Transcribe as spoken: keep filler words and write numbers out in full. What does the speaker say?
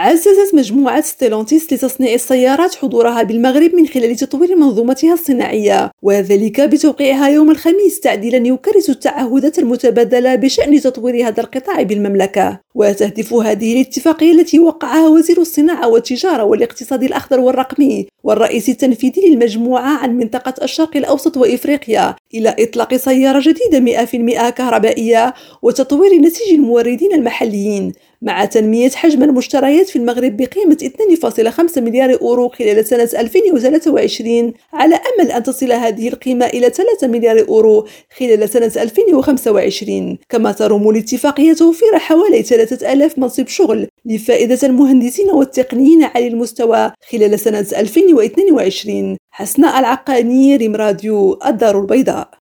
عززت مجموعة ستيلونتيس لتصنيع السيارات حضورها بالمغرب من خلال تطوير منظومتها الصناعية، وذلك بتوقيعها يوم الخميس تعديلا يكرس التعهدات المتبادلة بشأن تطوير هذا القطاع بالمملكة. وتهدف هذه الاتفاقية التي وقعها وزير الصناعة والتجارة والاقتصاد الأخضر والرقمي والرئيس التنفيذي للمجموعة عن منطقة الشرق الأوسط وإفريقيا إلى إطلاق سيارة جديدة مئة بالمئة كهربائية وتطوير نسيج الموردين المحليين، مع تنمية حجم المشتريات في المغرب بقيمة اثنين فاصلة خمسة مليار أورو خلال سنة ألفين وثلاثة وعشرين، على أمل أن تصل هذه القيمة إلى ثلاثة مليار أورو خلال سنة ألفين وخمسة وعشرين. كما ترم الاتفاقية توفير حوالي ثلاثة آلاف منصب شغل لفائدة المهندسين والتقنيين عالي المستوى خلال سنة ألفين واثنين وعشرين. حسناء العقاني، ريم راديو، الدار البيضاء.